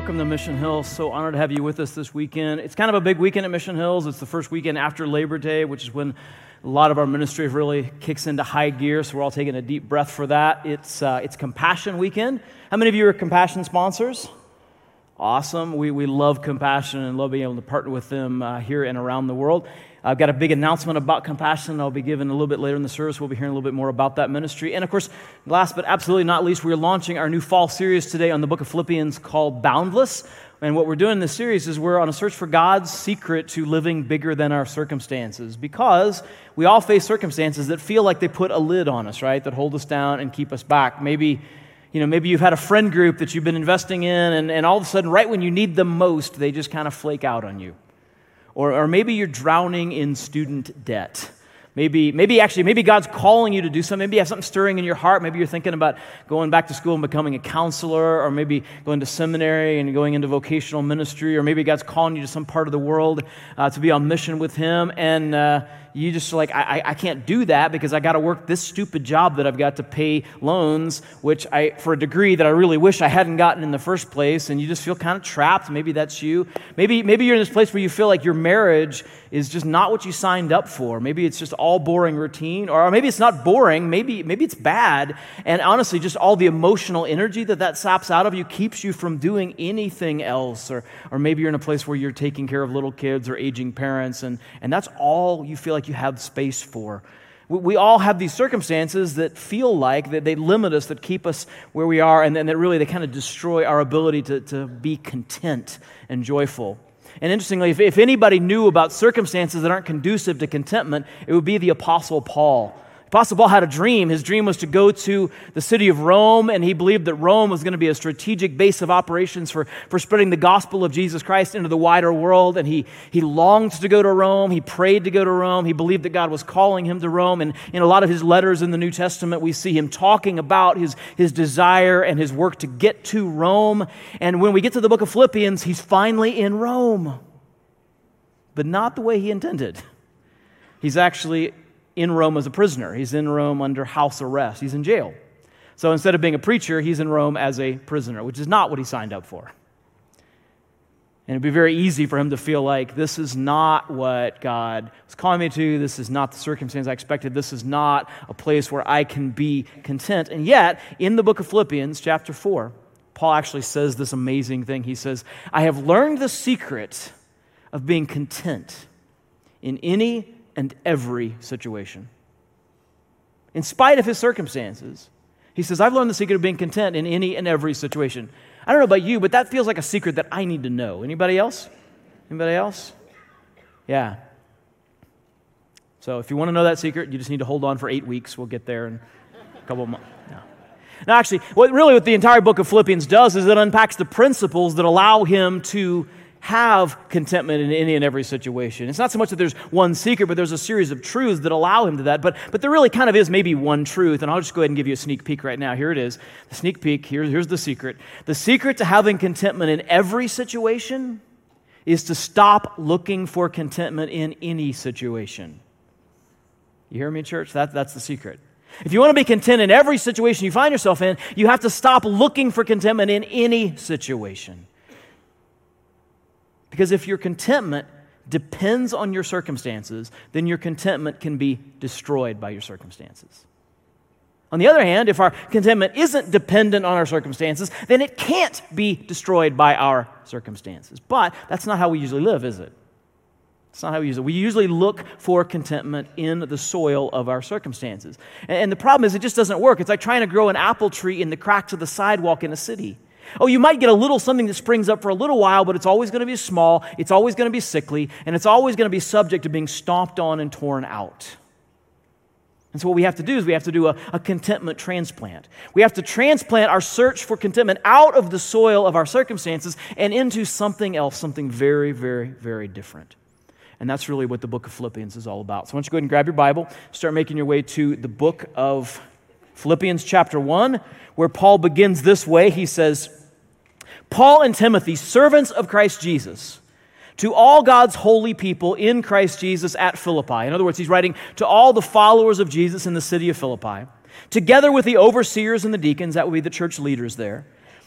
welcome to Mission Hills. So honored to have you with us this weekend. It's kind of a big weekend at Mission Hills. It's the first weekend after Labor Day, which is when a lot of our ministry really kicks into high gear, so we're all taking a deep breath for that. It's Compassion Weekend. How many of you are Compassion sponsors? Awesome. We love Compassion and love being able to partner with them here and around the world. I've got a big announcement about Compassion I'll be giving a little bit later in the service. We'll be hearing a little bit more about that ministry. And of course, last but absolutely not least, we're launching our new fall series today on the book of Philippians called Boundless. And what we're doing in this series is we're on a search for God's secret to living bigger than our circumstances, because we all face circumstances that feel like they put a lid on us, right? That hold us down and keep us back. Maybe you've had a friend group that you've been investing in, and all of a sudden, right when you need them most, they just kind of flake out on you. Or maybe you're drowning in student debt. Maybe God's calling you to do something. Maybe you have something stirring in your heart. Maybe you're thinking about going back to school and becoming a counselor, or maybe going to seminary and going into vocational ministry, or maybe God's calling you to some part of the world to be on mission with Him, and you just like, I can't do that because I got to work this stupid job that I've got to pay loans, which for a degree that I really wish I hadn't gotten in the first place, and you just feel kind of trapped. Maybe that's you. Maybe you're in this place where you feel like your marriage is just not what you signed up for. Maybe it's just all boring routine, or maybe it's not boring. Maybe it's bad, and honestly, just all the emotional energy that saps out of you keeps you from doing anything else, or maybe you're in a place where you're taking care of little kids or aging parents, and that's all you feel like you have space for. We all have these circumstances that feel like that they limit us, that keep us where we are, and then that really they kind of destroy our ability to be content and joyful. And interestingly, if anybody knew about circumstances that aren't conducive to contentment, it would be the Apostle Paul. Apostle Paul had a dream. His dream was to go to the city of Rome, and he believed that Rome was going to be a strategic base of operations for spreading the gospel of Jesus Christ into the wider world, and he longed to go to Rome. He prayed to go to Rome. He believed that God was calling him to Rome, and in a lot of his letters in the New Testament, we see him talking about his desire and his work to get to Rome. And when we get to the book of Philippians, he's finally in Rome, but not the way he intended. He's actually in Rome as a prisoner. He's in Rome under house arrest. He's in jail. So instead of being a preacher, he's in Rome as a prisoner, which is not what he signed up for. And it'd be very easy for him to feel like this is not what God was calling me to. This is not the circumstance I expected. This is not a place where I can be content. And yet, in the book of Philippians, chapter 4, Paul actually says this amazing thing. He says, I have learned the secret of being content in any and every situation. In spite of his circumstances, he says, I've learned the secret of being content in any and every situation. I don't know about you, but that feels like a secret that I need to know. Anybody else? Anybody else? Yeah. So if you want to know that secret, you just need to hold on for 8 weeks. We'll get there in a couple of months. No. Now, actually, what the entire book of Philippians does is it unpacks the principles that allow him to have contentment in any and every situation. It's not so much that there's one secret, but there's a series of truths that allow him to that. But there really kind of is maybe one truth, and I'll just go ahead and give you a sneak peek right now. Here it is. The sneak peek. Here's the secret. The secret to having contentment in every situation is to stop looking for contentment in any situation. You hear me, church? That's the secret. If you want to be content in every situation you find yourself in, you have to stop looking for contentment in any situation. Because if your contentment depends on your circumstances, then your contentment can be destroyed by your circumstances. On the other hand, if our contentment isn't dependent on our circumstances, then it can't be destroyed by our circumstances. But that's not how we usually live, is it? It's not how we usually. We usually look for contentment in the soil of our circumstances. And the problem is it just doesn't work. It's like trying to grow an apple tree in the cracks of the sidewalk in a city. Oh, you might get a little something that springs up for a little while, but it's always going to be small, it's always going to be sickly, and it's always going to be subject to being stomped on and torn out. And so what we have to do is we have to do a contentment transplant. We have to transplant our search for contentment out of the soil of our circumstances and into something else, something very, very, very different. And that's really what the book of Philippians is all about. So why don't you go ahead and grab your Bible, start making your way to the book of Philippians chapter 1, where Paul begins this way. He says, Paul and Timothy, servants of Christ Jesus, to all God's holy people in Christ Jesus at Philippi. In other words, he's writing to all the followers of Jesus in the city of Philippi, together with the overseers and the deacons, that would be the church leaders there.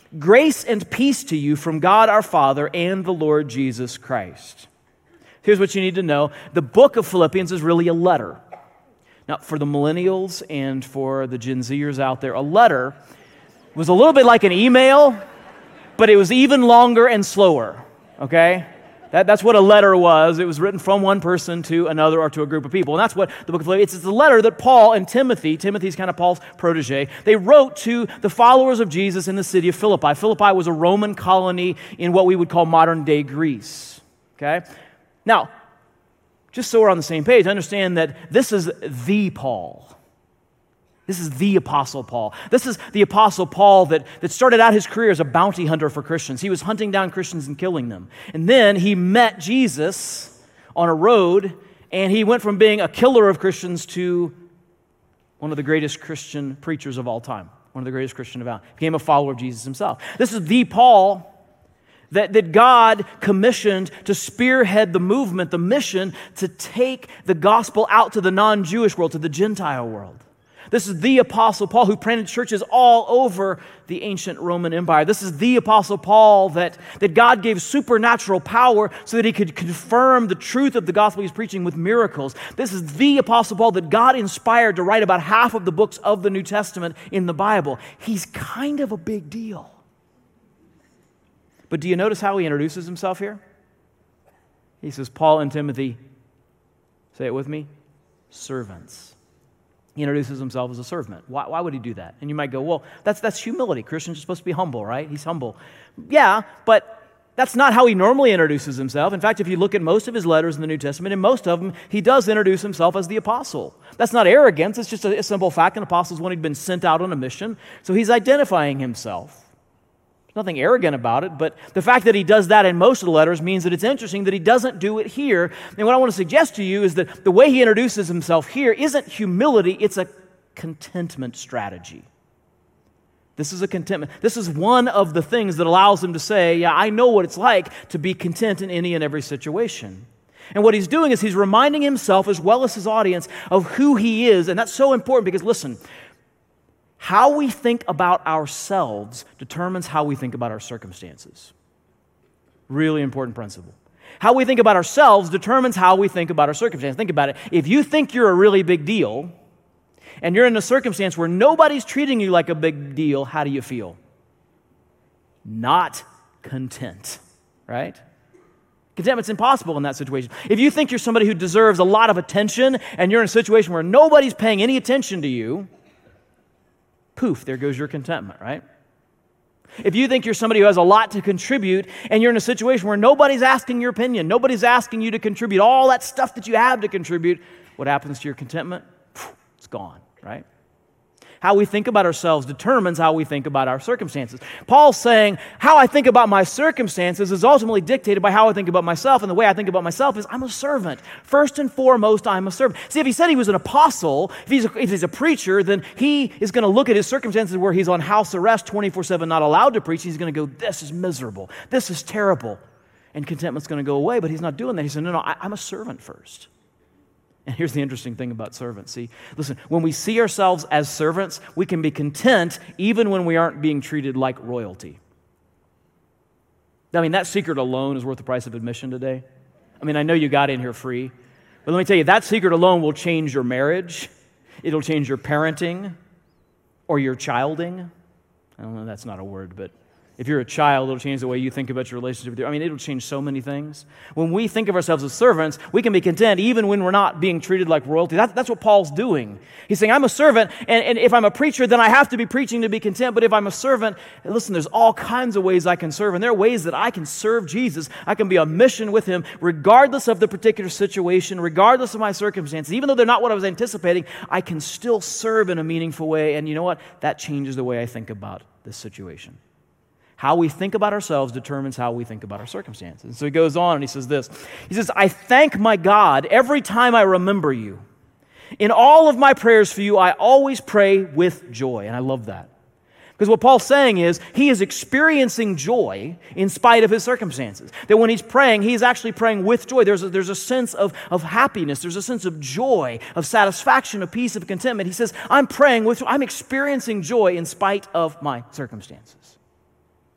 Grace and peace to you from God our Father and the Lord Jesus Christ. Here's what you need to know. The book of Philippians is really a letter. Now, for the millennials and for the Gen Zers out there, a letter was a little bit like an email, but it was even longer and slower, okay? That's what a letter was. It was written from one person to another or to a group of people. And that's what the book of Philippians, it's a letter that Paul and Timothy's kind of Paul's protege, they wrote to the followers of Jesus in the city of Philippi. Philippi was a Roman colony in what we would call modern-day Greece, okay? Now, just so we're on the same page, understand that this is the Paul. This is the Apostle Paul. This is the Apostle Paul that started out his career as a bounty hunter for Christians. He was hunting down Christians and killing them. And then he met Jesus on a road, and he went from being a killer of Christians to one of the greatest Christian preachers of all time, one of the greatest Christian about. He became a follower of Jesus himself. This is the Paul that God commissioned to spearhead the movement, the mission to take the gospel out to the non-Jewish world, to the Gentile world. This is the Apostle Paul who planted churches all over the ancient Roman Empire. This is the Apostle Paul that God gave supernatural power so that he could confirm the truth of the gospel he's preaching with miracles. This is the Apostle Paul that God inspired to write about half of the books of the New Testament in the Bible. He's kind of a big deal. But do you notice how he introduces himself here? He says, Paul and Timothy, say it with me, servants. He introduces himself as a servant. Why would he do that? And you might go, well, that's humility. Christians are supposed to be humble, right? He's humble. Yeah, but that's not how he normally introduces himself. In fact, if you look at most of his letters in the New Testament, in most of them, he does introduce himself as the apostle. That's not arrogance. It's just a simple fact. An apostle is one who'd been sent out on a mission. So he's identifying himself. There's nothing arrogant about it, but the fact that he does that in most of the letters means that it's interesting that he doesn't do it here. And what I want to suggest to you is that the way he introduces himself here isn't humility, it's a contentment strategy. This is a contentment. This is one of the things that allows him to say, yeah, I know what it's like to be content in any and every situation. And what he's doing is he's reminding himself as well as his audience of who he is. And that's so important because, listen, how we think about ourselves determines how we think about our circumstances. Really important principle. How we think about ourselves determines how we think about our circumstances. Think about it. If you think you're a really big deal, and you're in a circumstance where nobody's treating you like a big deal, how do you feel? Not content, right? Contentment's impossible in that situation. If you think you're somebody who deserves a lot of attention, and you're in a situation where nobody's paying any attention to you, poof, there goes your contentment, right? If you think you're somebody who has a lot to contribute and you're in a situation where nobody's asking your opinion, nobody's asking you to contribute all that stuff that you have to contribute, what happens to your contentment? It's gone, right? How we think about ourselves determines how we think about our circumstances. Paul's saying, how I think about my circumstances is ultimately dictated by how I think about myself, and the way I think about myself is I'm a servant. First and foremost, I'm a servant. See, if he said he was an apostle, if he's a preacher, then he is going to look at his circumstances where he's on house arrest 24/7, not allowed to preach. He's going to go, this is miserable. This is terrible. And contentment's going to go away, but he's not doing that. He said, no, I'm a servant first. And here's the interesting thing about servants. See, listen, when we see ourselves as servants, we can be content even when we aren't being treated like royalty. I mean, that secret alone is worth the price of admission today. I mean, I know you got in here free, but let me tell you, that secret alone will change your marriage. It'll change your parenting or your childing. I don't know, that's not a word, but if you're a child, it'll change the way you think about your relationship with it'll change so many things. When we think of ourselves as servants, we can be content even when we're not being treated like royalty. That's what Paul's doing. He's saying, I'm a servant, and if I'm a preacher, then I have to be preaching to be content. But if I'm a servant, listen, there's all kinds of ways I can serve, and there are ways that I can serve Jesus. I can be on mission with him, regardless of the particular situation, regardless of my circumstances. Even though they're not what I was anticipating, I can still serve in a meaningful way. And you know what? That changes the way I think about this situation. How we think about ourselves determines how we think about our circumstances. And so he goes on and he says this. He says, I thank my God every time I remember you. In all of my prayers for you, I always pray with joy. And I love that. Because what Paul's saying is he is experiencing joy in spite of his circumstances. That when he's praying, he's actually praying with joy. There's a sense of happiness. There's a sense of joy, of satisfaction, of peace, of contentment. He says, I'm praying with joy. I'm experiencing joy in spite of my circumstances.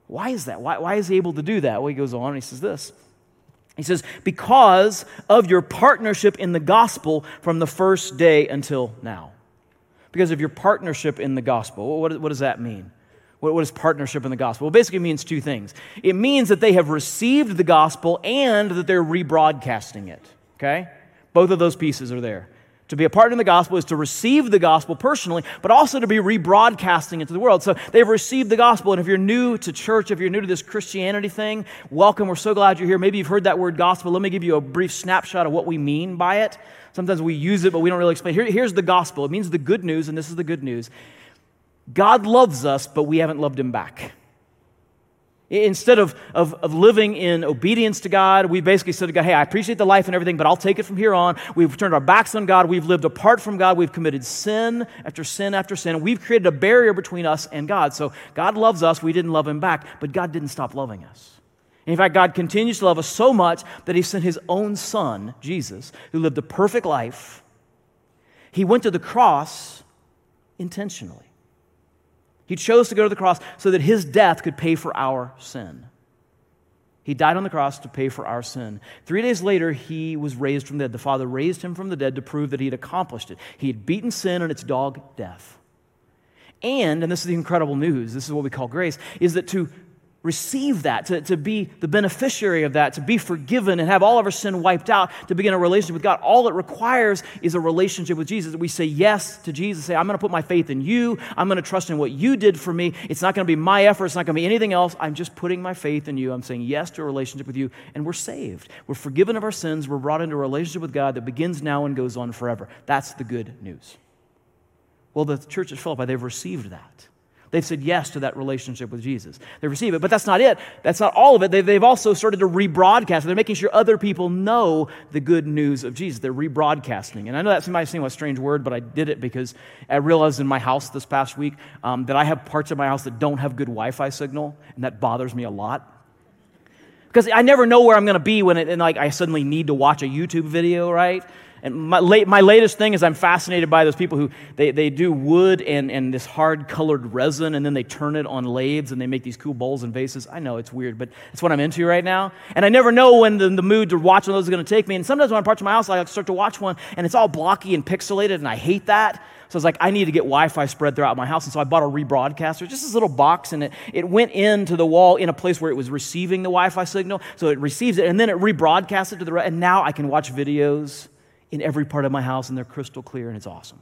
Why is that? Why is he able to do that? Well, he goes on and he says this. He says, because of your partnership in the gospel from the first day until now. Because of your partnership in the gospel. What does that mean? What is partnership in the gospel? Well, it basically means two things. It means that they have received the gospel and that they're rebroadcasting it. Okay? Both of those pieces are there. To be a partner in the gospel is to receive the gospel personally, but also to be rebroadcasting it to the world. So they've received the gospel, and if you're new to church, if you're new to this Christianity thing, welcome. We're so glad you're here. Maybe you've heard that word gospel. Let me give you a brief snapshot of what we mean by it. Sometimes we use it, but we don't really explain. Here's the gospel. It means the good news, and this is the good news. God loves us, but we haven't loved him back. Instead of living in obedience to God, we basically said to God, hey, I appreciate the life and everything, but I'll take it from here on. We've turned our backs on God. We've lived apart from God. We've committed sin after sin after sin. We've created a barrier between us and God. So God loves us. We didn't love him back, but God didn't stop loving us. In fact, God continues to love us so much that he sent his own son, Jesus, who lived a perfect life. He went to the cross intentionally. He chose to go to the cross so that his death could pay for our sin. He died on the cross to pay for our sin. 3 days later, he was raised from the dead. The Father raised him from the dead to prove that he had accomplished it. He had beaten sin and its dog, death. And this is the incredible news, this is what we call grace, is that to receive that, to be the beneficiary of that, to be forgiven and have all of our sin wiped out, to begin a relationship with God, all it requires is a relationship with Jesus. We say yes to Jesus, say, I'm going to put my faith in you, I'm going to trust in what you did for me, it's not going to be my effort, it's not going to be anything else, I'm just putting my faith in you, I'm saying yes to a relationship with you, and we're saved. We're forgiven of our sins, we're brought into a relationship with God that begins now and goes on forever. That's the good news. Well, the church at Philippi, they've received that. They've said yes to that relationship with Jesus. They receive it, but that's not it. That's not all of it. They've also started to rebroadcast. They're making sure other people know the good news of Jesus. They're rebroadcasting. And I know that might seem like a strange word, but I did it because I realized in my house this past week that I have parts of my house that don't have good Wi-Fi signal, and that bothers me a lot. Because I never know where I'm going to be when I suddenly need to watch a YouTube video, right? And my latest thing is I'm fascinated by those people who, they do wood and this hard-colored resin, and then they turn it on lathes, and they make these cool bowls and vases. I know, it's weird, but it's what I'm into right now. And I never know when the mood to watch one of those is going to take me. And sometimes when I'm parts of my house, I start to watch one, and it's all blocky and pixelated, and I hate that. So I was like, I need to get Wi-Fi spread throughout my house. And so I bought a rebroadcaster, just this little box, and it went into the wall in a place where it was receiving the Wi-Fi signal. So it receives it, and then it rebroadcasts it to the right. And now I can watch videos in every part of my house, and they're crystal clear, and it's awesome.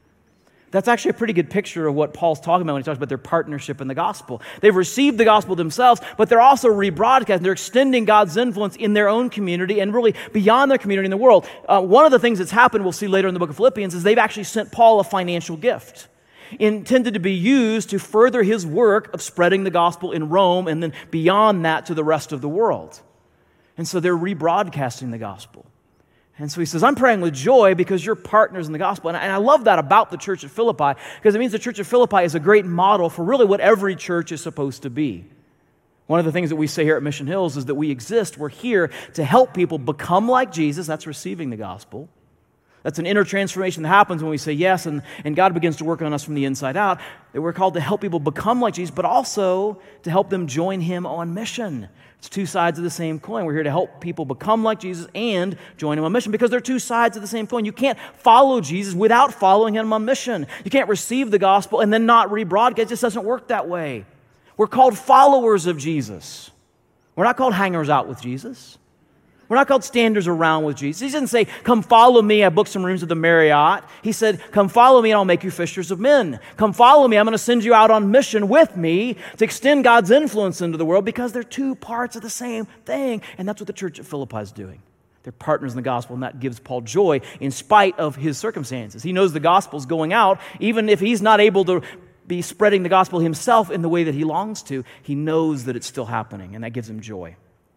That's actually a pretty good picture of what Paul's talking about when he talks about their partnership in the gospel. They've received the gospel themselves, but they're also rebroadcasting. They're extending God's influence in their own community and really beyond their community in the world. One of the things that's happened, we'll see later in the book of Philippians, is they've actually sent Paul a financial gift intended to be used to further his work of spreading the gospel in Rome and then beyond that to the rest of the world. And so they're rebroadcasting the gospel. And so he says, I'm praying with joy because you're partners in the gospel. And I love that about the church at Philippi, because it means the church at Philippi is a great model for really what every church is supposed to be. One of the things that we say here at Mission Hills is that we're here to help people become like Jesus. That's receiving the gospel. That's an inner transformation that happens when we say yes, and God begins to work on us from the inside out. That we're called to help people become like Jesus, but also to help them join him on mission. It's two sides of the same coin. We're here to help people become like Jesus and join him on mission, because they're two sides of the same coin. You can't follow Jesus without following him on mission. You can't receive the gospel and then not rebroadcast. It just doesn't work that way. We're called followers of Jesus. We're not called hangers out with Jesus. We're not called standers around with Jesus. He didn't say, come follow me, I booked some rooms at the Marriott. He said, come follow me and I'll make you fishers of men. Come follow me, I'm going to send you out on mission with me to extend God's influence into the world, because they're two parts of the same thing. And that's what the church at Philippi is doing. They're partners in the gospel, and that gives Paul joy in spite of his circumstances. He knows the gospel's going out, even if he's not able to be spreading the gospel himself in the way that he longs to. He knows that it's still happening, and that gives him joy.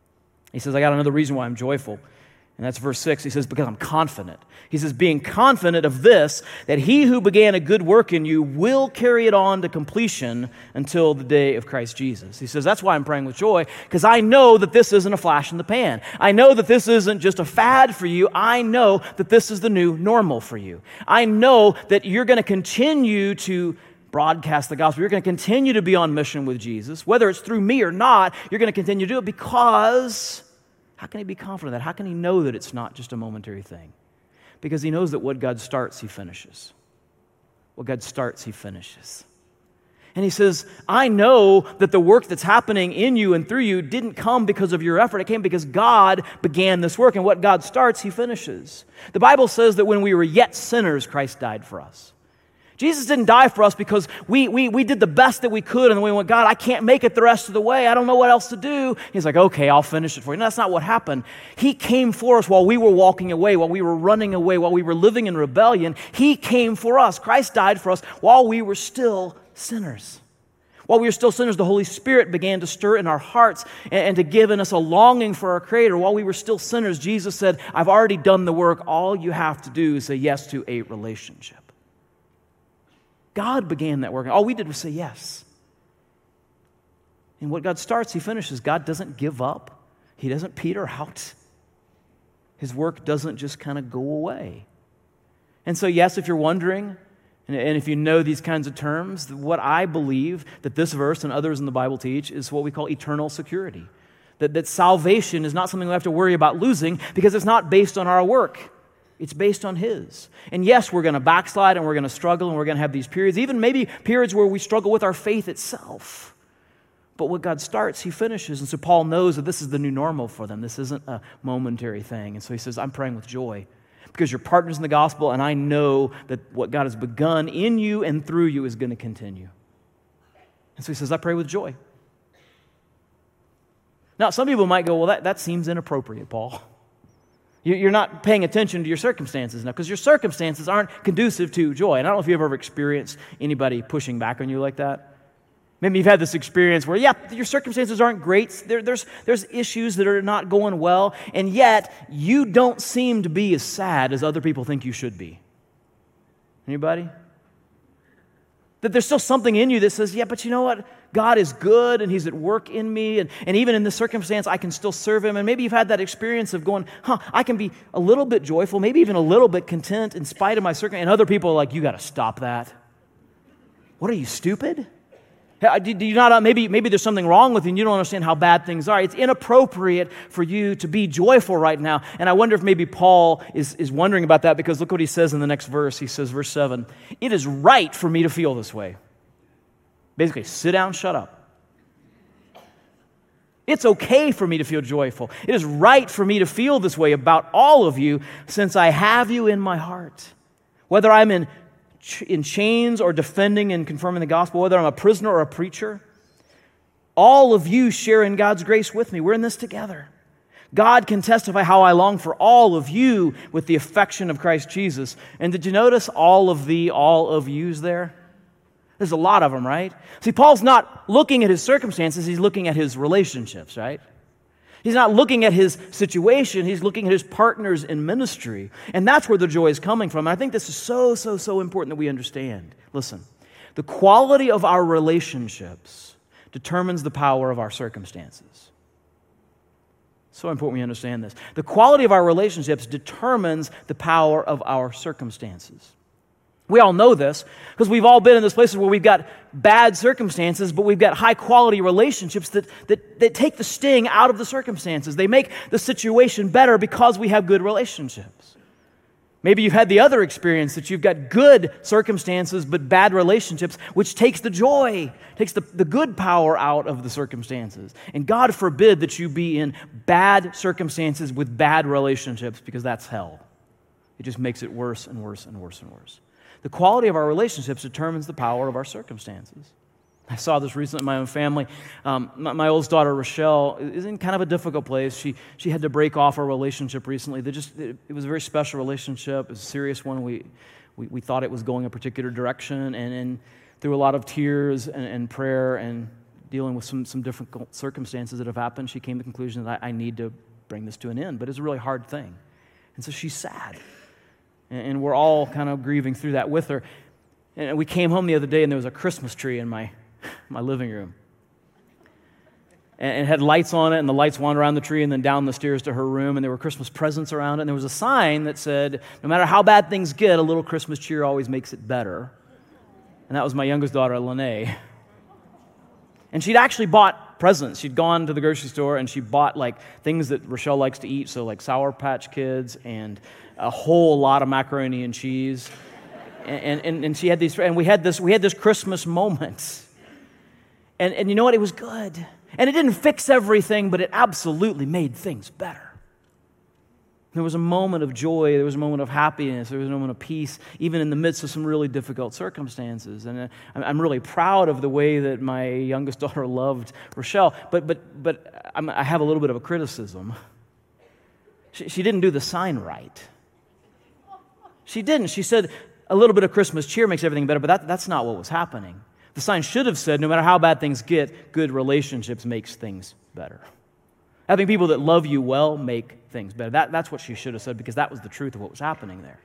He says, I got another reason why I'm joyful. And that's verse 6. He says, because I'm confident. He says, being confident of this, that he who began a good work in you will carry it on to completion until the day of Christ Jesus. He says, that's why I'm praying with joy, because I know that this isn't a flash in the pan. I know that this isn't just a fad for you. I know that this is the new normal for you. I know that you're going to continue to broadcast the gospel. You're going to continue to be on mission with Jesus. Whether it's through me or not, you're going to continue to do it because how can he be confident of that? How can he know that it's not just a momentary thing? Because he knows that what God starts, he finishes. What God starts, he finishes. And he says, I know that the work that's happening in you and through you didn't come because of your effort. It came because God began this work. And what God starts, he finishes. The Bible says that when we were yet sinners, Christ died for us. Jesus didn't die for us because we did the best that we could, and then we went, God, I can't make it the rest of the way. I don't know what else to do. He's like, okay, I'll finish it for you. No, that's not what happened. He came for us while we were walking away, while we were running away, while we were living in rebellion. He came for us. Christ died for us while we were still sinners. While we were still sinners, the Holy Spirit began to stir in our hearts and to give in us a longing for our Creator. While we were still sinners, Jesus said, I've already done the work. All you have to do is say yes to a relationship. God began that work. All we did was say yes. And what God starts, he finishes. God doesn't give up. He doesn't peter out. His work doesn't just kind of go away. And so, yes, if you're wondering, and if you know these kinds of terms, what I believe that this verse and others in the Bible teach is what we call eternal security. That salvation is not something we have to worry about losing because it's not based on our work. It's based on his. And yes, we're going to backslide and we're going to struggle and we're going to have these periods, even maybe periods where we struggle with our faith itself. But what God starts, he finishes. And so Paul knows that this is the new normal for them. This isn't a momentary thing. And so he says, I'm praying with joy because you're partners in the gospel, and I know that what God has begun in you and through you is going to continue. And so he says, I pray with joy. Now, some people might go, well, that seems inappropriate, Paul. You're not paying attention to your circumstances now because your circumstances aren't conducive to joy. And I don't know if you've ever experienced anybody pushing back on you like that. Maybe you've had this experience where, your circumstances aren't great. There's issues that are not going well, and yet you don't seem to be as sad as other people think you should be. Anybody? That there's still something in you that says, but you know what? God is good, and he's at work in me, and even in this circumstance, I can still serve him. And maybe you've had that experience of going, I can be a little bit joyful, maybe even a little bit content in spite of my circumstance. And other people are like, you got to stop that. What are you, stupid? Do you not? Maybe there's something wrong with you and you don't understand how bad things are. It's inappropriate for you to be joyful right now. And I wonder if maybe Paul is wondering about that because look what he says in the next verse. He says, verse 7, it is right for me to feel this way. Basically, sit down, shut up. It's okay for me to feel joyful. It is right for me to feel this way about all of you since I have you in my heart. Whether I'm in chains or defending and confirming the gospel, whether I'm a prisoner or a preacher, all of you share in God's grace with me. We're in this together. God can testify how I long for all of you with the affection of Christ Jesus. And did you notice all of yous there? There's a lot of them, right? See, Paul's not looking at his circumstances, he's looking at his relationships, right? He's not looking at his situation, he's looking at his partners in ministry. And that's where the joy is coming from. And I think this is so important that we understand. Listen, the quality of our relationships determines the power of our circumstances. So important we understand this. The quality of our relationships determines the power of our circumstances. We all know this because we've all been in those places where we've got bad circumstances, but we've got high-quality relationships that take the sting out of the circumstances. They make the situation better because we have good relationships. Maybe you've had the other experience that you've got good circumstances but bad relationships, which takes the joy, takes the good power out of the circumstances. And God forbid that you be in bad circumstances with bad relationships because that's hell. It just makes it worse and worse and worse and worse. The quality of our relationships determines the power of our circumstances. I saw this recently in my own family. My oldest daughter, Rochelle, is in kind of a difficult place. She had to break off a relationship recently. It was a very special relationship. It was a serious one. We thought it was going a particular direction. And through a lot of tears and prayer and dealing with some difficult circumstances that have happened, she came to the conclusion that I need to bring this to an end. But it's a really hard thing. And so she's sad. And we're all kind of grieving through that with her. And we came home the other day, and there was a Christmas tree in my living room. And it had lights on it, and the lights wound around the tree and then down the stairs to her room, and there were Christmas presents around it. And there was a sign that said, no matter how bad things get, a little Christmas cheer always makes it better. and that was my youngest daughter, Lene. And she'd actually bought presents. She'd gone to the grocery store and she bought like things that Rochelle likes to eat, so like Sour Patch Kids and a whole lot of macaroni and cheese. And she had these, and we had this Christmas moment. And you know what? It was good. And it didn't fix everything, but it absolutely made things better. There was a moment of joy, there was a moment of happiness, there was a moment of peace, even in the midst of some really difficult circumstances. And I'm really proud of the way that my youngest daughter loved Rochelle, but I have a little bit of a criticism. She didn't do the sign right. She didn't. She said, a little bit of Christmas cheer makes everything better, but that's not what was happening. The sign should have said, no matter how bad things get, good relationships makes things better. Having people that love you well make things better. That's what she should have said, because that was the truth of what was happening there.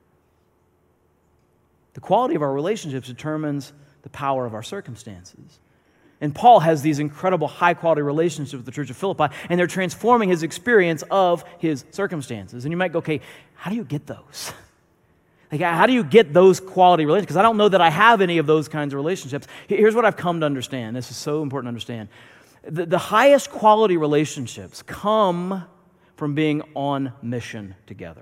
The quality of our relationships determines the power of our circumstances. And Paul has these incredible high-quality relationships with the church of Philippi, and they're transforming his experience of his circumstances. And you might go, okay, how do you get those? Like, how do you get those quality relationships? Because I don't know that I have any of those kinds of relationships. Here's what I've come to understand. This is so important to understand. The highest quality relationships come from being on mission together.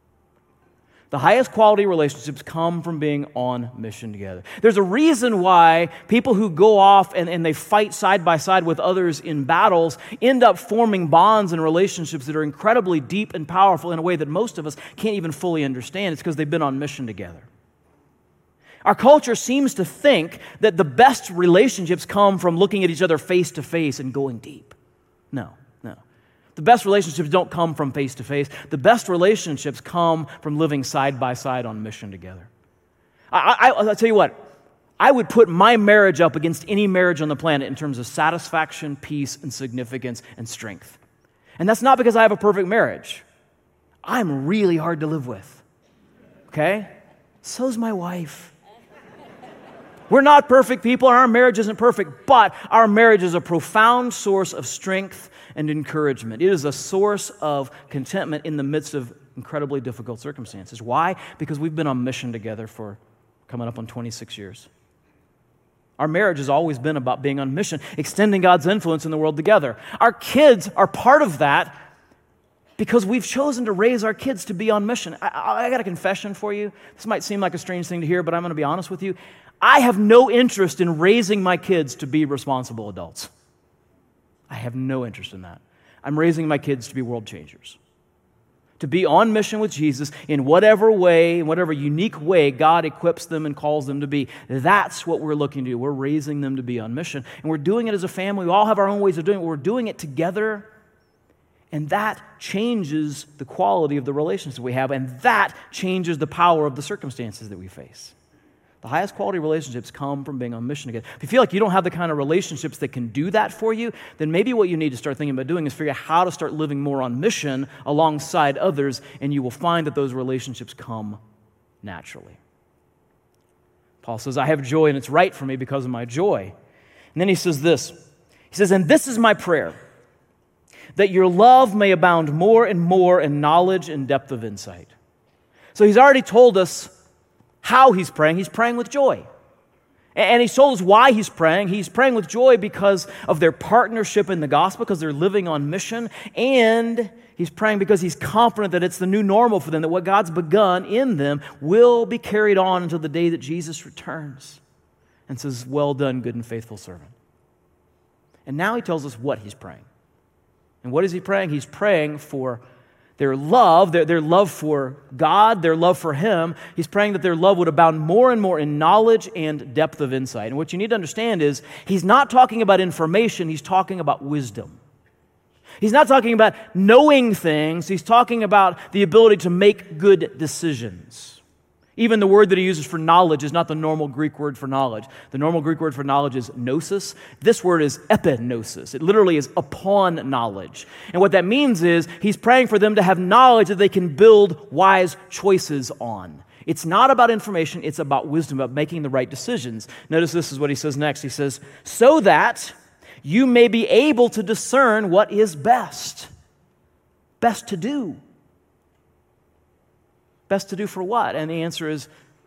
The highest quality relationships come from being on mission together. There's a reason why people who go off and they fight side by side with others in battles end up forming bonds and relationships that are incredibly deep and powerful in a way that most of us can't even fully understand. It's because they've been on mission together. Our culture seems to think that the best relationships come from looking at each other face to face and going deep. No. The best relationships don't come from face to face. The best relationships come from living side by side on mission together. I'll tell you what, I would put my marriage up against any marriage on the planet in terms of satisfaction, peace, and significance and strength. And that's not because I have a perfect marriage. I'm really hard to live with. Okay? So's my wife. We're not perfect people, and our marriage isn't perfect, but our marriage is a profound source of strength and encouragement. It is a source of contentment in the midst of incredibly difficult circumstances. Why? Because we've been on mission together for coming up on 26 years. Our marriage has always been about being on mission, extending God's influence in the world together. Our kids are part of that because we've chosen to raise our kids to be on mission. I got a confession for you. This might seem like a strange thing to hear, but I'm going to be honest with you. I have no interest in raising my kids to be responsible adults. I have no interest in that. I'm raising my kids to be world changers, to be on mission with Jesus in whatever way, in whatever unique way God equips them and calls them to be. That's what we're looking to do. We're raising them to be on mission, and we're doing it as a family. We all have our own ways of doing it. We're doing it together, and that changes the quality of the relationships we have, and that changes the power of the circumstances that we face. The highest quality relationships come from being on mission together. If you feel like you don't have the kind of relationships that can do that for you, then maybe what you need to start thinking about doing is figure out how to start living more on mission alongside others, and you will find that those relationships come naturally. Paul says, I have joy, and it's right for me because of my joy. And then he says this. He says, and this is my prayer, that your love may abound more and more in knowledge and depth of insight. So he's already told us how he's praying. He's praying with joy. And he told us why he's praying. He's praying with joy because of their partnership in the gospel, because they're living on mission. And he's praying because he's confident that it's the new normal for them, that what God's begun in them will be carried on until the day that Jesus returns and says, well done, good and faithful servant. And now he tells us what he's praying. And what is he praying? He's praying for their love, their love for God, their love for Him. He's praying that their love would abound more and more in knowledge and depth of insight. And what you need to understand is he's not talking about information, he's talking about wisdom. He's not talking about knowing things, he's talking about the ability to make good decisions. Even the word that he uses for knowledge is not the normal Greek word for knowledge. The normal Greek word for knowledge is gnosis. This word is epignosis. It literally is upon knowledge. And what that means is he's praying for them to have knowledge that they can build wise choices on. It's not about information, it's about wisdom, about making the right decisions. Notice this is what he says next. He says, so that you may be able to discern what is best. Best to do. Best to do for what? And the answer is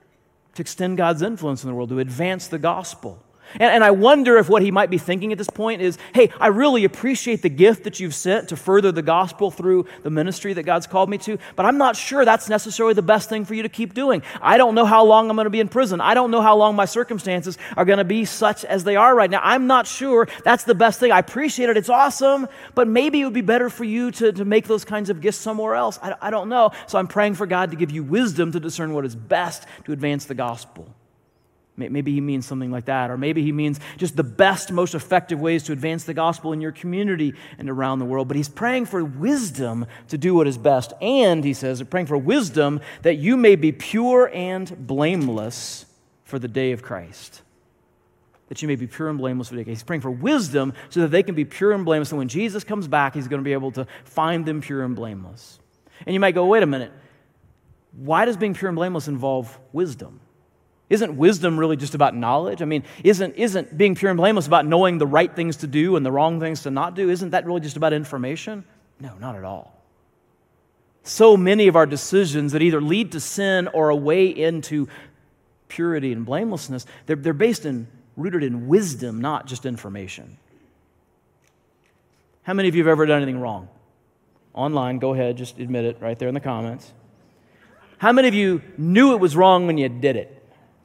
to extend God's influence in the world, to advance the gospel. And I wonder if what he might be thinking at this point is, hey, I really appreciate the gift that you've sent to further the gospel through the ministry that God's called me to, but I'm not sure that's necessarily the best thing for you to keep doing. I don't know how long I'm going to be in prison. I don't know how long my circumstances are going to be such as they are right now. I'm not sure that's the best thing. I appreciate it. It's awesome, but maybe it would be better for you to make those kinds of gifts somewhere else. I don't know. So I'm praying for God to give you wisdom to discern what is best to advance the gospel. Maybe he means something like that, or maybe he means just the best, most effective ways to advance the gospel in your community and around the world. But he's praying for wisdom to do what is best. And he says, praying for wisdom that you may be pure and blameless for the day of Christ. That you may be pure and blameless for the day of Christ. He's praying for wisdom so that they can be pure and blameless. And when Jesus comes back, he's going to be able to find them pure and blameless. And you might go, wait a minute. Why does being pure and blameless involve wisdom? Isn't wisdom really just about knowledge? I mean, isn't being pure and blameless about knowing the right things to do and the wrong things to not do? Isn't that really just about information? No, not at all. So many of our decisions that either lead to sin or a way into purity and blamelessness, they're rooted in wisdom, not just information. How many of you have ever done anything wrong? Online, go ahead, just admit it right there in the comments. How many of you knew it was wrong when you did it?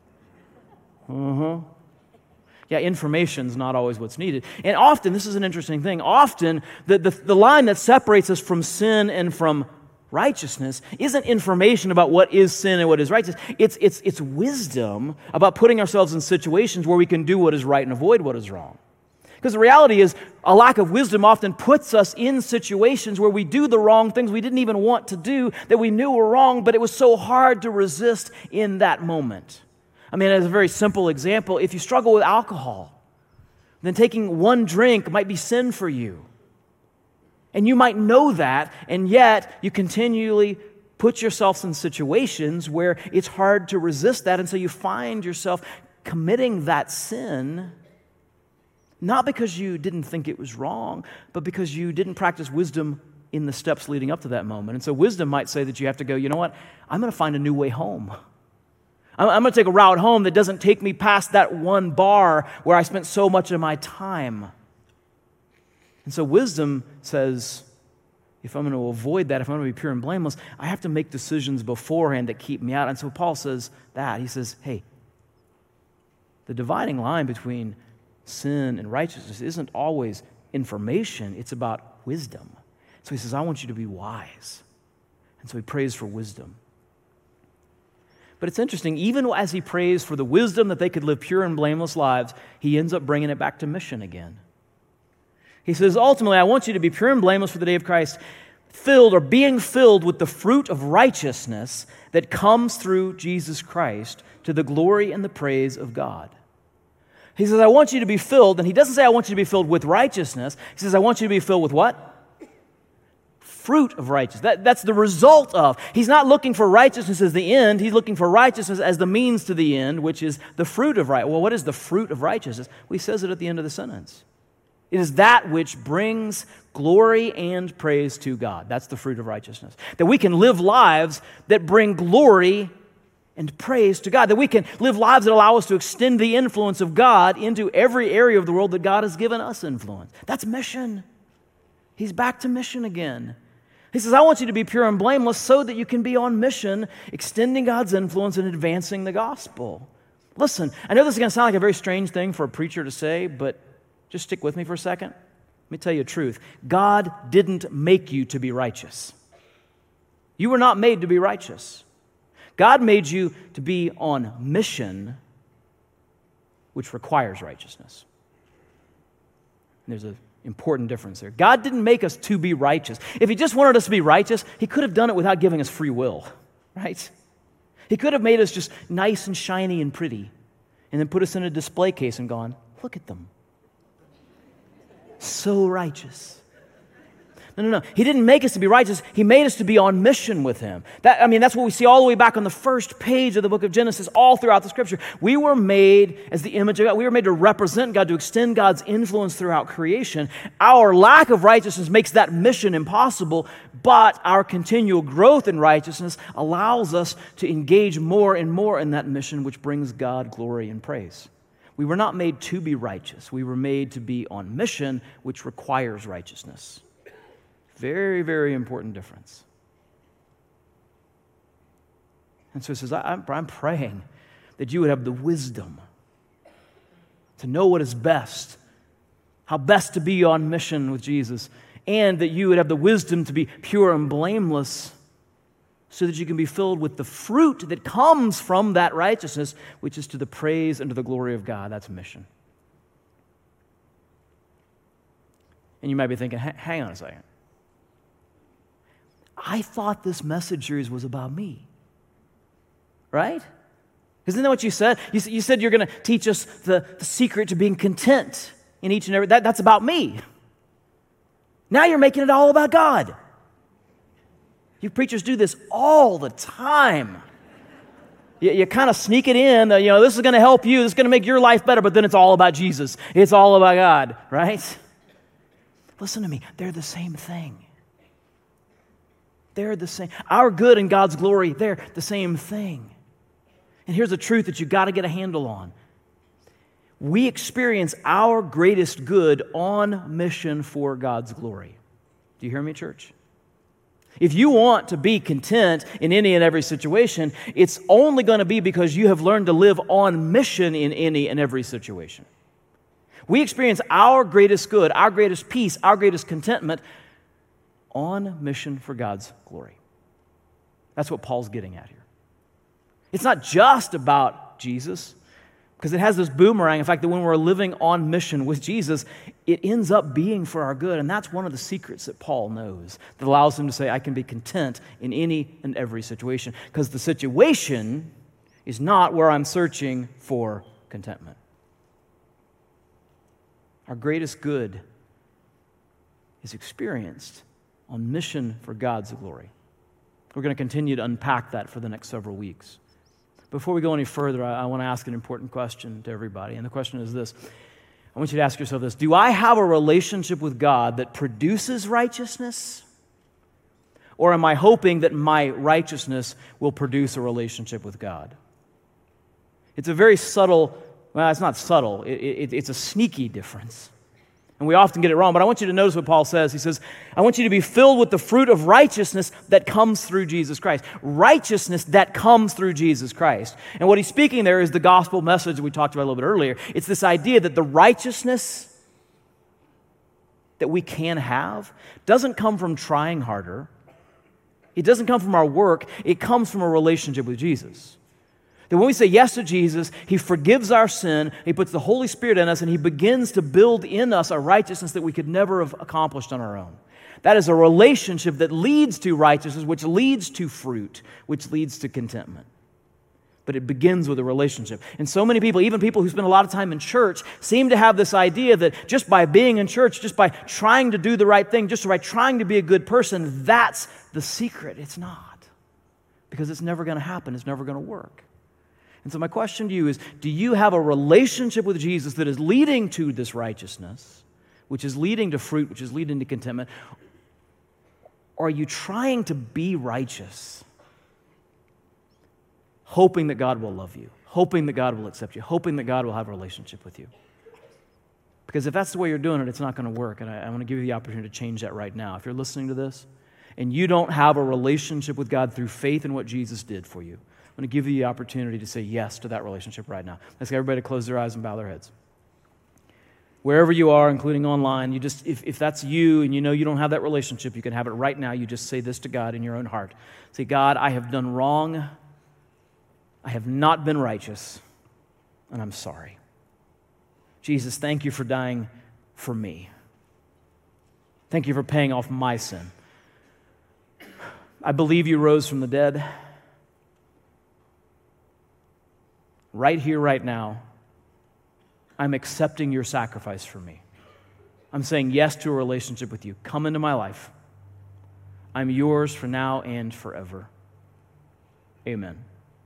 Yeah, information's not always what's needed. And often, this is an interesting thing, often the line that separates us from sin and from righteousness isn't information about what is sin and what is righteous. It's wisdom about putting ourselves in situations where we can do what is right and avoid what is wrong. Because the reality is, a lack of wisdom often puts us in situations where we do the wrong things we didn't even want to do, that we knew were wrong, but it was so hard to resist in that moment. I mean, as a very simple example, if you struggle with alcohol, then taking one drink might be sin for you. And you might know that, and yet you continually put yourself in situations where it's hard to resist that, and so you find yourself committing that sin, not because you didn't think it was wrong, but because you didn't practice wisdom in the steps leading up to that moment. And so wisdom might say that you have to go, you know what, I'm going to find a new way home. I'm going to take a route home that doesn't take me past that one bar where I spent so much of my time. And so wisdom says, if I'm going to avoid that, if I'm going to be pure and blameless, I have to make decisions beforehand that keep me out. And so Paul says that. He says, hey, the dividing line between sin and righteousness isn't always information. It's about wisdom. So he says, I want you to be wise. And so he prays for wisdom. But it's interesting, even as he prays for the wisdom that they could live pure and blameless lives, he ends up bringing it back to mission again. He says, ultimately, I want you to be pure and blameless for the day of Christ, being filled with the fruit of righteousness that comes through Jesus Christ to the glory and the praise of God. He says, I want you to be filled, and he doesn't say I want you to be filled with righteousness. He says, I want you to be filled with what? Fruit of righteousness. That's the result of. He's not looking for righteousness as the end. He's looking for righteousness as the means to the end, which is the fruit of righteousness. Well, what is the fruit of righteousness? Well, he says it at the end of the sentence. It is that which brings glory and praise to God. That's the fruit of righteousness. That we can live lives that bring glory and praise to God. That we can live lives that allow us to extend the influence of God into every area of the world that God has given us influence. That's mission. He's back to mission again. He says, I want you to be pure and blameless so that you can be on mission, extending God's influence and advancing the gospel. Listen, I know this is going to sound like a very strange thing for a preacher to say, but just stick with me for a second. Let me tell you the truth. God didn't make you to be righteous. You were not made to be righteous. God made you to be on mission, which requires righteousness. And there's an important difference there. God didn't make us to be righteous. If he just wanted us to be righteous, he could have done it without giving us free will, right? He could have made us just nice and shiny and pretty and then put us in a display case and gone, look at them. So righteous. No. He didn't make us to be righteous. He made us to be on mission with him. That's what we see all the way back on the first page of the book of Genesis, all throughout the Scripture. We were made as the image of God. We were made to represent God, to extend God's influence throughout creation. Our lack of righteousness makes that mission impossible, but our continual growth in righteousness allows us to engage more and more in that mission, which brings God glory and praise. We were not made to be righteous. We were made to be on mission, which requires righteousness. Very, very important difference. And so he says, I'm praying that you would have the wisdom to know what is best, how best to be on mission with Jesus, and that you would have the wisdom to be pure and blameless so that you can be filled with the fruit that comes from that righteousness, which is to the praise and to the glory of God. That's mission. And you might be thinking, hang on a second. I thought this message series was about me. Right? Isn't that what you said? You said you're going to teach us the secret to being content in each and every... That's about me. Now you're making it all about God. You preachers do this all the time. You kind of sneak it in, this is going to help you, this is going to make your life better, but then it's all about Jesus. It's all about God, right? Listen to me, they're the same thing. They're the same. Our good and God's glory, they're the same thing. And here's the truth that you've got to get a handle on. We experience our greatest good on mission for God's glory. Do you hear me, church? If you want to be content in any and every situation, it's only going to be because you have learned to live on mission in any and every situation. We experience our greatest good, our greatest peace, our greatest contentment on mission for God's glory. That's what Paul's getting at here. It's not just about Jesus, because it has this boomerang effect that when we're living on mission with Jesus, it ends up being for our good. And that's one of the secrets that Paul knows that allows him to say, I can be content in any and every situation. Because the situation is not where I'm searching for contentment. Our greatest good is experienced on mission for God's glory. We're going to continue to unpack that for the next several weeks. Before we go any further, I want to ask an important question to everybody. And the question is this. I want you to ask yourself this. Do I have a relationship with God that produces righteousness? Or am I hoping that my righteousness will produce a relationship with God? It's a very subtle, well, it's not subtle. It's a sneaky difference. And we often get it wrong, but I want you to notice what Paul says. He says, I want you to be filled with the fruit of righteousness that comes through Jesus Christ. Righteousness that comes through Jesus Christ. And what he's speaking there is the gospel message that we talked about a little bit earlier. It's this idea that the righteousness that we can have doesn't come from trying harder. It doesn't come from our work. It comes from a relationship with Jesus. That when we say yes to Jesus, He forgives our sin, He puts the Holy Spirit in us, and He begins to build in us a righteousness that we could never have accomplished on our own. That is a relationship that leads to righteousness, which leads to fruit, which leads to contentment. But it begins with a relationship. And so many people, even people who spend a lot of time in church, seem to have this idea that just by being in church, just by trying to do the right thing, just by trying to be a good person, that's the secret. It's not. Because it's never going to happen. It's never going to work. And so my question to you is, do you have a relationship with Jesus that is leading to this righteousness, which is leading to fruit, which is leading to contentment? Or are you trying to be righteous, hoping that God will love you, hoping that God will accept you, hoping that God will have a relationship with you? Because if that's the way you're doing it, it's not going to work. And I want to give you the opportunity to change that right now. If you're listening to this and you don't have a relationship with God through faith in what Jesus did for you, I'm going to give you the opportunity to say yes to that relationship right now. Let's get everybody to close their eyes and bow their heads. Wherever you are, including online, you just if that's you and you know you don't have that relationship, you can have it right now. You just say this to God in your own heart. Say, God, I have done wrong. I have not been righteous, and I'm sorry. Jesus, thank you for dying for me. Thank you for paying off my sin. I believe you rose from the dead. Right here, right now, I'm accepting your sacrifice for me. I'm saying yes to a relationship with you. Come into my life. I'm yours for now and forever. Amen.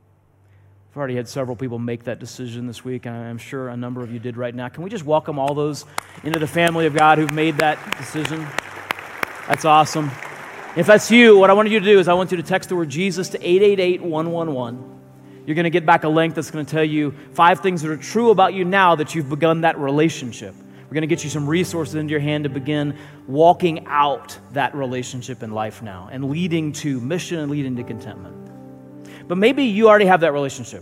I've already had several people make that decision this week, and I'm sure a number of you did right now. Can we just welcome all those into the family of God who've made that decision? That's awesome. If that's you, what I want you to do is I want you to text the word Jesus to 888-111. You're going to get back a link that's going to tell you 5 things that are true about you now that you've begun that relationship. We're going to get you some resources into your hand to begin walking out that relationship in life now and leading to mission and leading to contentment. But maybe you already have that relationship.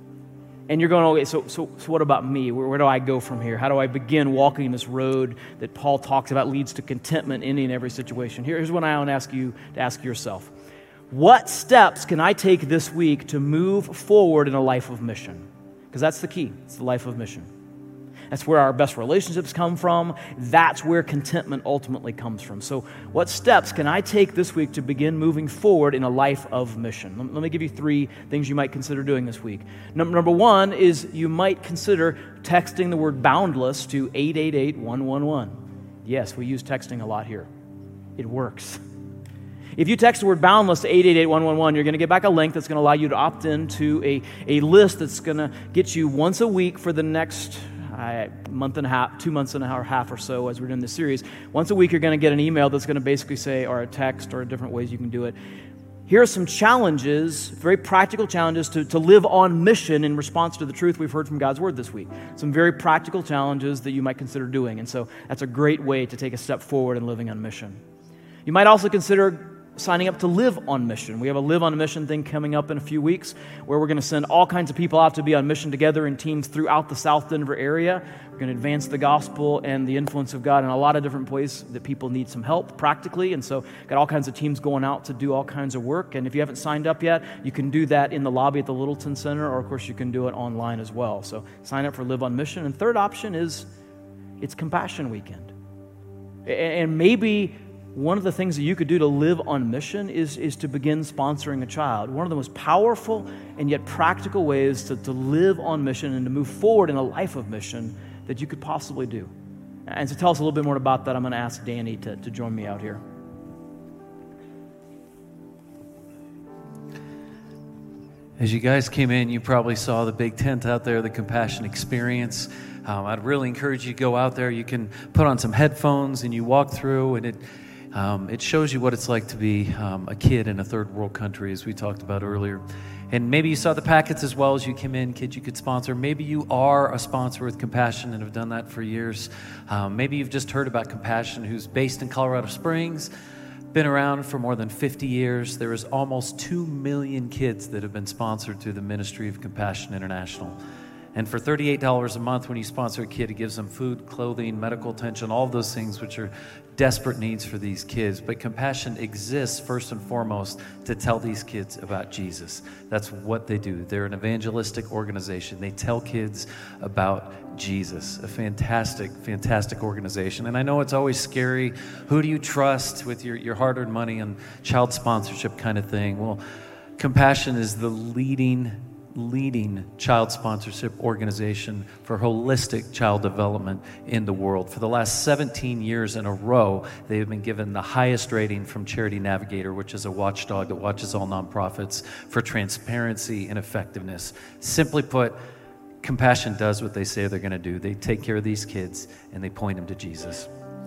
And you're going, okay, so what about me? Where do I go from here? How do I begin walking this road that Paul talks about leads to contentment in any and every situation? Here's what I want to ask you to ask yourself. What steps can I take this week to move forward in a life of mission? Because that's the key. It's the life of mission. That's where our best relationships come from. That's where contentment ultimately comes from. So what steps can I take this week to begin moving forward in a life of mission? Let me give you 3 things you might consider doing this week. Number 1 is you might consider texting the word boundless to 888-111. Yes, we use texting a lot here. It works. If you text the word boundless to 888-111, you're going to get back a link that's going to allow you to opt into a list that's going to get you once a week for the next month and a half, 2 months and a half or so as we're doing this series. Once a week, you're going to get an email that's going to basically say, or a text, or different ways you can do it. Here are some challenges, very practical challenges to live on mission in response to the truth we've heard from God's Word this week. Some very practical challenges that you might consider doing. And so that's a great way to take a step forward in living on mission. You might also consider signing up to Live on Mission. We have a Live on Mission thing coming up in a few weeks where we're going to send all kinds of people out to be on mission together in teams throughout the South Denver area. We're going to advance the gospel and the influence of God in a lot of different ways that people need some help practically. And so got all kinds of teams going out to do all kinds of work. And if you haven't signed up yet, you can do that in the lobby at the Littleton Center, or of course you can do it online as well. So sign up for Live on Mission. And third option is it's Compassion Weekend. And maybe one of the things that you could do to live on mission is to begin sponsoring a child. One of the most powerful and yet practical ways to live on mission and to move forward in a life of mission that you could possibly do. And to tell us a little bit more about that, I'm going to ask Danny to join me out here. As you guys came in, you probably saw the big tent out there, the Compassion Experience. I'd really encourage you to go out there. You can put on some headphones and you walk through, and it shows you what it's like to be a kid in a third world country, as we talked about earlier. And maybe you saw the packets as well as you came in, kids you could sponsor. Maybe you are a sponsor with Compassion and have done that for years. Maybe you've just heard about Compassion, who's based in Colorado Springs, been around for more than 50 years. There is almost 2 million kids that have been sponsored through the Ministry of Compassion International. And for $38 a month, when you sponsor a kid, it gives them food, clothing, medical attention, all of those things which are desperate needs for these kids. But Compassion exists first and foremost to tell these kids about Jesus. That's what they do. They're an evangelistic organization. They tell kids about Jesus. A fantastic, fantastic organization. And I know it's always scary. Who do you trust with your hard-earned money and child sponsorship kind of thing? Well, Compassion is the leading child sponsorship organization for holistic child development in the world. For the last 17 years in a row, they have been given the highest rating from Charity Navigator, which is a watchdog that watches all nonprofits, for transparency and effectiveness. Simply put, Compassion does what they say they're going to do. They take care of these kids and they point them to Jesus.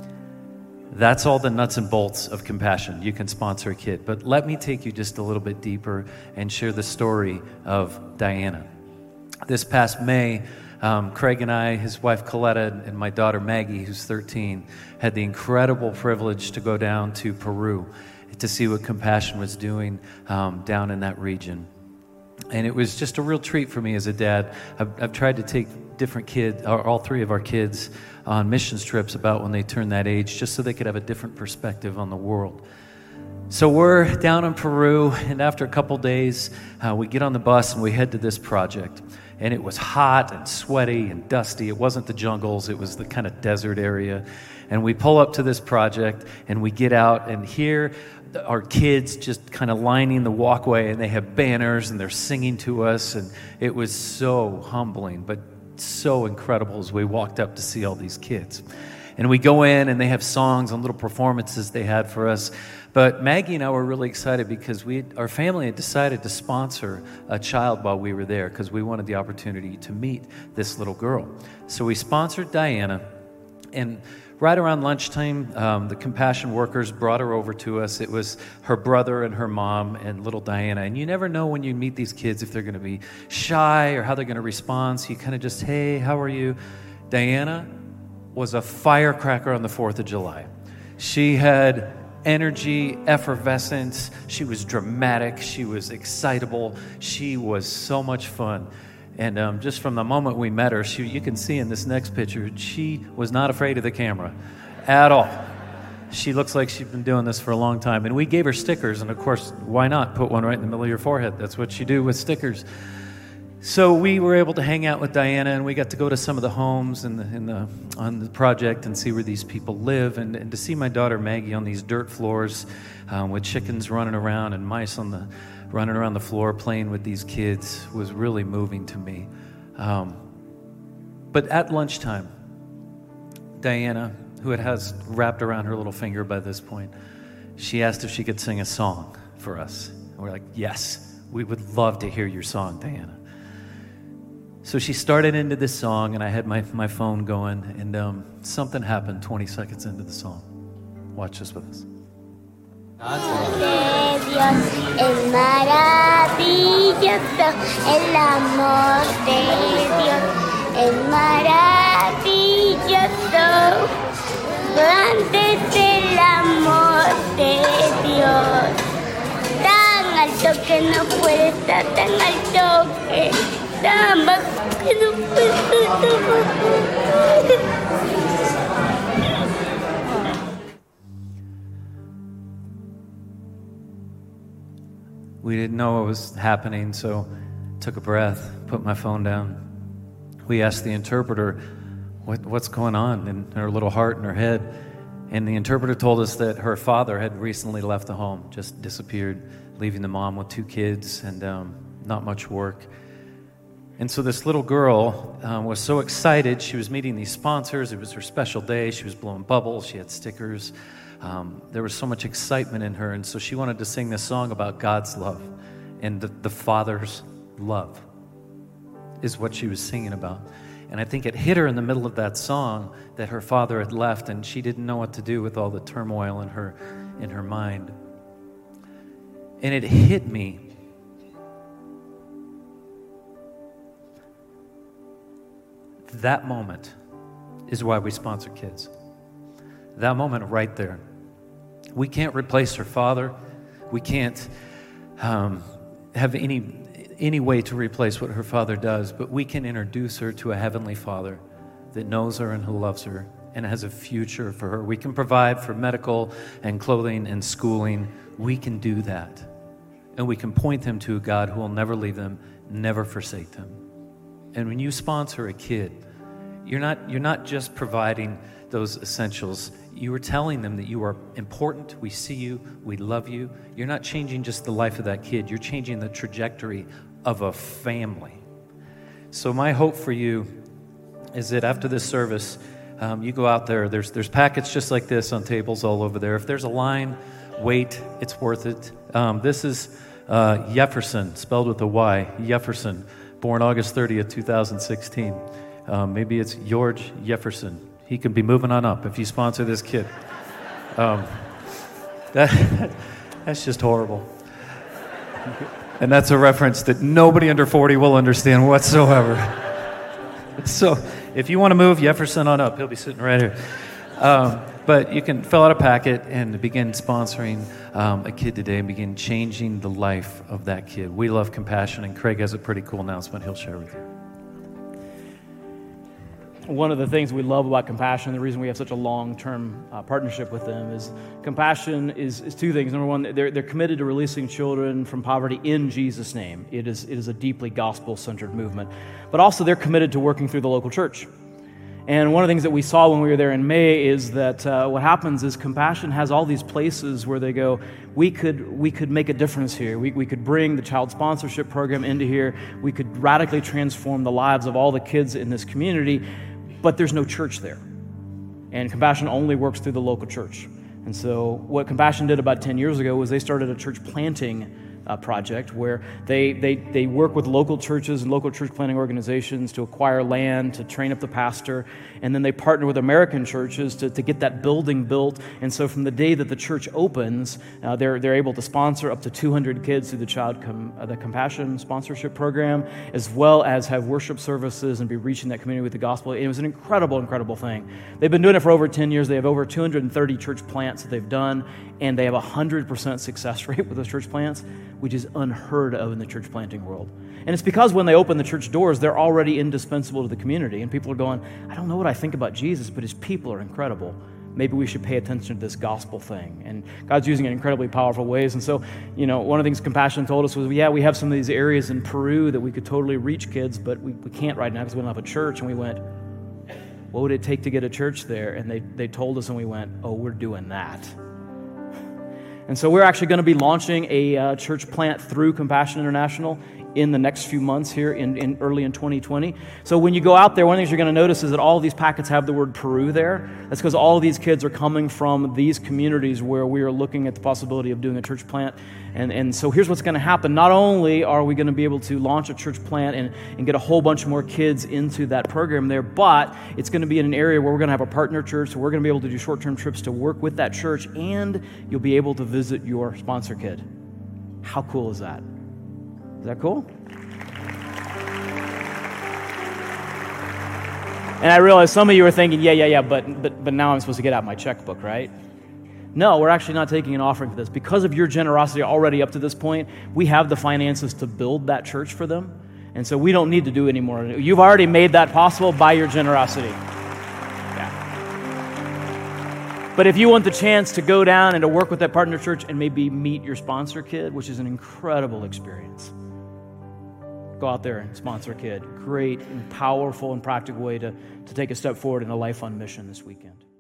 That's all the nuts and bolts of Compassion. You can sponsor a kid. But let me take you just a little bit deeper and share the story of Diana. This past May, Craig and I, his wife Coletta, and my daughter Maggie, who's 13, had the incredible privilege to go down to Peru to see what Compassion was doing down in that region. And it was just a real treat for me as a dad. I've tried to take different kids, or all 3 of our kids, on missions trips about when they turn that age, just so they could have a different perspective on the world. So we're down in Peru, and after a couple days, we get on the bus and we head to this project. And it was hot and sweaty and dusty. It wasn't the jungles, it was the kind of desert area. And we pull up to this project, and we get out, and here our kids just kind of lining the walkway, and they have banners, and they're singing to us. And it was so humbling, but so incredible as we walked up to see all these kids. And we go in, and they have songs and little performances they had for us. But Maggie and I were really excited because our family had decided to sponsor a child while we were there because we wanted the opportunity to meet this little girl. So we sponsored Diana, and right around lunchtime, the compassion workers brought her over to us. It was her brother and her mom and little Diana. And you never know when you meet these kids if they're going to be shy or how they're going to respond. So you kind of just, hey, how are you? Diana was a firecracker on the 4th of July. She had energy, effervescence. She was dramatic. She was excitable. She was so much fun. And just from the moment we met her, you can see in this next picture, she was not afraid of the camera at all. She looks like she's been doing this for a long time. And we gave her stickers, and of course, why not put one right in the middle of your forehead? That's what you do with stickers. So we were able to hang out with Diana, and we got to go to some of the homes on the project and see where these people live, and to see my daughter Maggie on these dirt floors with chickens running around and mice running around the floor playing with these kids was really moving to me. But at lunchtime, Diana, who it has wrapped around her little finger by this point, she asked if she could sing a song for us. And we're like, yes, we would love to hear your song, Diana. So she started into this song, and I had my phone going, and something happened 20 seconds into the song. Watch this with us. De Dios es maravilloso, el amor de Dios es maravilloso. Grande es el amor de Dios, tan alto que no puede estar, tan alto que tan bajo que no puede estar, tan bajo. We didn't know what was happening, so took a breath, put my phone down. We asked the interpreter what's going on in her little heart and her head. And the interpreter told us that her father had recently left the home, just disappeared, leaving the mom with 2 kids and not much work. And so this little girl was so excited. She was meeting these sponsors. It was her special day. She was blowing bubbles. She had stickers. There was so much excitement in her, and so she wanted to sing this song about God's love, and the Father's love is what she was singing about. And I think it hit her in the middle of that song that her father had left, and she didn't know what to do with all the turmoil in her mind. And it hit me that moment is why we sponsor kids. That moment right there. We can't replace her father. We can't have any way to replace what her father does, but we can introduce her to a heavenly Father that knows her and who loves her and has a future for her. We can provide for medical and clothing and schooling. We can do that. And we can point them to a God who will never leave them, never forsake them. And when you sponsor a kid, you're not just providing those essentials. You are telling them that you are important, we see you, we love you. You're not changing just the life of that kid, you're changing the trajectory of a family. So my hope for you is that after this service, you go out there, there's packets just like this on tables all over there. If there's a line, wait, it's worth it. This is Jefferson, spelled with a Y, Jefferson, born August 30th, 2016. Maybe it's George Jefferson. He can be moving on up if you sponsor this kid. That's just horrible. And that's a reference that nobody under 40 will understand whatsoever. So if you want to move Jefferson on up, he'll be sitting right here. But you can fill out a packet and begin sponsoring a kid today and begin changing the life of that kid. We love Compassion, and Craig has a pretty cool announcement he'll share with you. One of the things we love about Compassion, the reason we have such a long-term partnership with them, is Compassion is 2 things. Number one, they're committed to releasing children from poverty in Jesus' name. It is a deeply gospel-centered movement. But also they're committed to working through the local church. And one of the things that we saw when we were there in May is that what happens is Compassion has all these places where they go, we could make a difference here. We could bring the child sponsorship program into here. We could radically transform the lives of all the kids in this community. But there's no church there. And Compassion only works through the local church. And so what Compassion did about 10 years ago was they started a church planting project where they work with local churches and local church planting organizations to acquire land, to train up the pastor, and then they partner with American churches to get that building built. And so from the day that the church opens, they're able to sponsor up to 200 kids through the Compassion sponsorship program, as well as have worship services and be reaching that community with the gospel. It was an incredible, incredible thing. They've been doing it for over 10 years. They have over 230 church plants that they've done, and they have a 100% success rate with those church plants, which is unheard of in the church planting world. And it's because when they open the church doors, they're already indispensable to the community. And people are going, I don't know what I think about Jesus, but his people are incredible. Maybe we should pay attention to this gospel thing. And God's using it in incredibly powerful ways. And so, one of the things Compassion told us was, we have some of these areas in Peru that we could totally reach kids, but we can't right now because we don't have a church. And we went, what would it take to get a church there? And they told us, and we went, oh, we're doing that. And so we're actually going to be launching a church plant through Compassion International in the next few months here in early in 2020. So when you go out there, one of the things you're going to notice is that all of these packets have the word Peru there. That's because all of these kids are coming from these communities where we are looking at the possibility of doing a church plant. And so here's what's going to happen. Not only are we going to be able to launch a church plant and get a whole bunch more kids into that program there, but it's going to be in an area where we're going to have a partner church, so we're going to be able to do short-term trips to work with that church, and you'll be able to visit your sponsor kid. How cool is that? Is that cool? And I realize some of you are thinking, yeah, but now I'm supposed to get out my checkbook, right? No, we're actually not taking an offering for this. Because of your generosity already up to this point, we have the finances to build that church for them. And so we don't need to do any more. You've already made that possible by your generosity. Yeah. But if you want the chance to go down and to work with that partner church and maybe meet your sponsor kid, which is an incredible experience, go out there and sponsor a kid. Great and powerful and practical way to take a step forward in a life on mission this weekend.